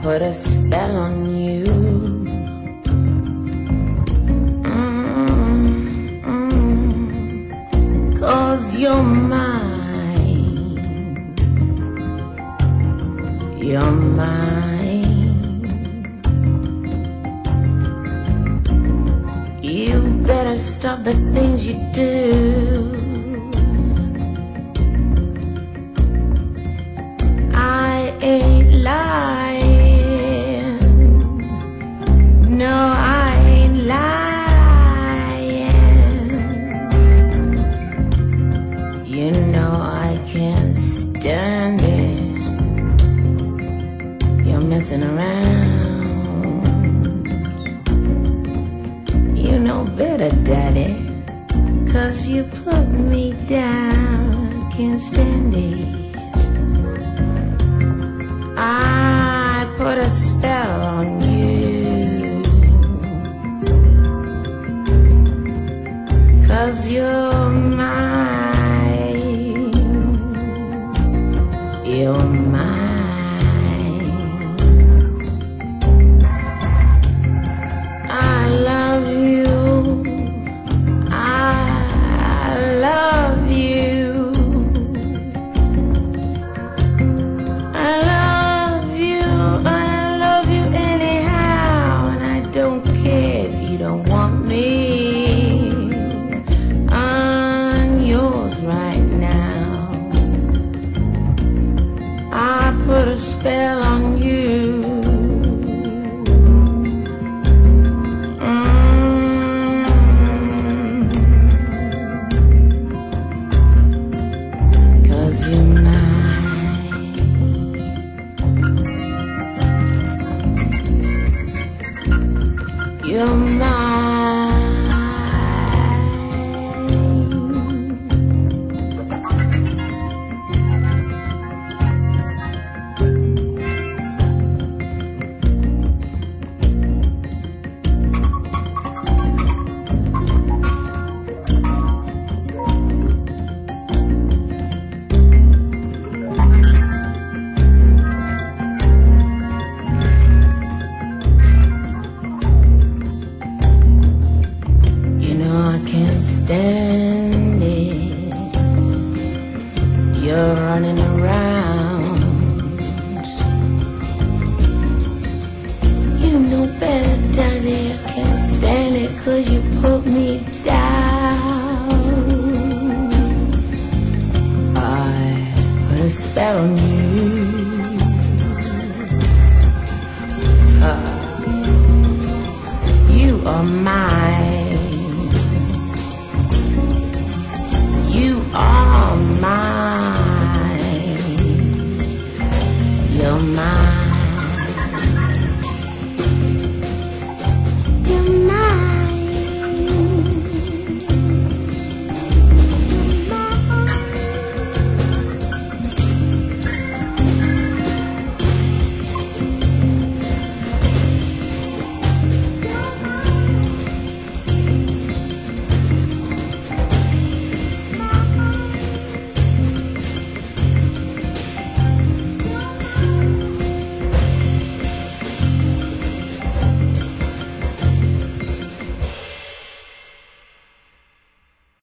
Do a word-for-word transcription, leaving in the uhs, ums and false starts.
put a spell on you. Mm-mm. Cause you're mine, you're mine. You better stop the things you do. I ain't lying, no, I ain't lying. You know I can't stand it. You're messing around. You know better, Daddy, 'cause you put me down. I can't stand it. I put a spell on you, 'cause you're mine, you're mine. I love you, I love you. Put a spell on you. Mm. 'Cause you're mine, you're mine. Stand it, you're running around. You know better, Daddy, I can't stand it 'cause you put me down. I put a spell on you. uh, You are mine, you are mine.